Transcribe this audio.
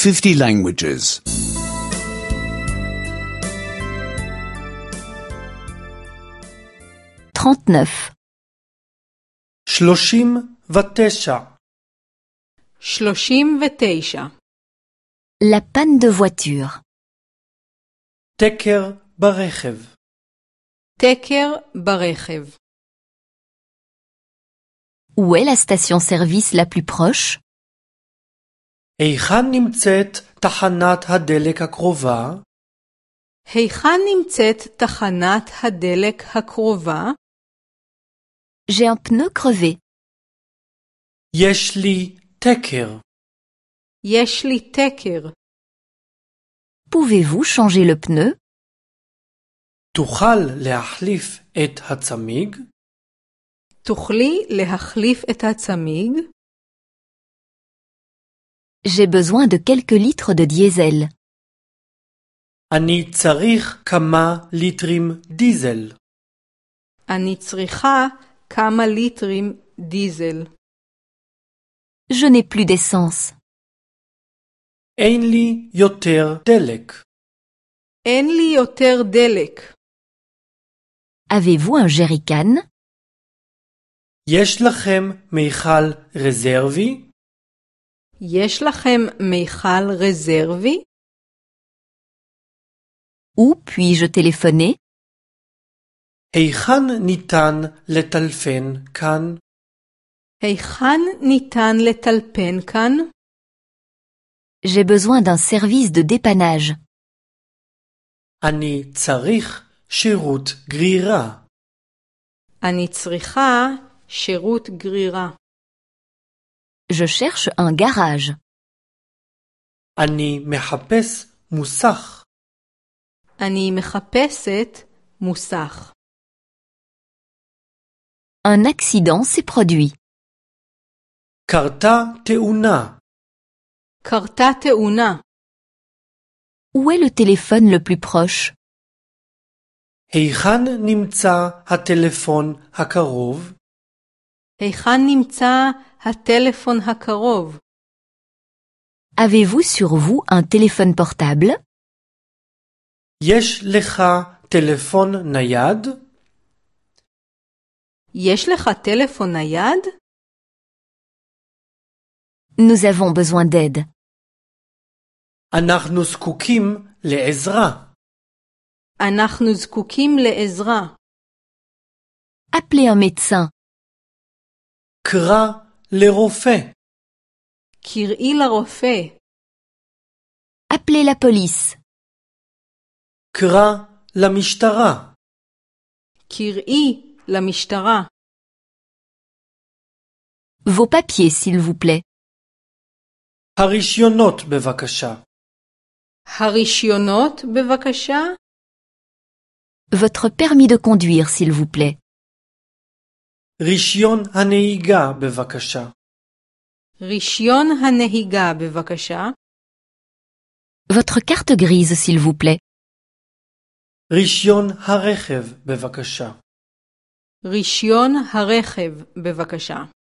50 languages. 39. 39. 39. La panne de voiture. תקר ברכב. תקר ברכב. Où est la station-service la plus proche? היכן נמצאת תחנת הדלק הקרובה? היכן נמצאת תחנת הדלק הקרובה? J'ai un pneu crevé. יש לי תקר. יש לי תקר. Pouvez-vous changer le pneu? תוכל להחליף את הצמיג? תוכלי להחליף את הצמיג? J'ai besoin de quelques litres de diesel. אני צריך כמה ליטרים דיזל. אני צריכה כמה ליטרים דיזל. Je n'ai plus d'essence. אין לי יותר דלק. אין לי יותר דלק. Avez-vous un jerrycan? יש לכם מיכל רזרבי? יש לכם מיכל רזרבי? Où puis-je téléphoner? היכן ניתן לטלפן כאן? היכן ניתן לטלפן כאן? J'ai besoin d'un service de dépannage. אני צריך שירות גרירה. אני צריכה שירות גרירה. Je cherche un garage. אני מחפש מוסך. אני מחפשת מוסך. Un accident s'est produit. קרתה תאונה. קרתה תאונה. Où est le téléphone le plus proche? היכן נמצא הטלפון הקרוב? היכן נמצא הטלפון הקרוב? Avez-vous sur vous un téléphone portable? יש לך טלפון נייד? יש לך טלפון נייד? Nous avons besoin d'aide. אנחנו זקוקים לעזרה. אנחנו זקוקים לעזרה. Appelez un médecin. קרא לרופא. קראי לרופא. Appelez la police. קרא למשטרה. קראי למשטרה. Vos papiers, s'il vous plaît. הרישיונות בבקשה. הרישיונות בבקשה. Votre permis de conduire, s'il vous plaît. רישיון הנהיגה בבקשה. רישיון הנהיגה בבקשה. Votre carte grise, s'il vous plaît. רישיון הרכב בבקשה. רישיון הרכב בבקשה.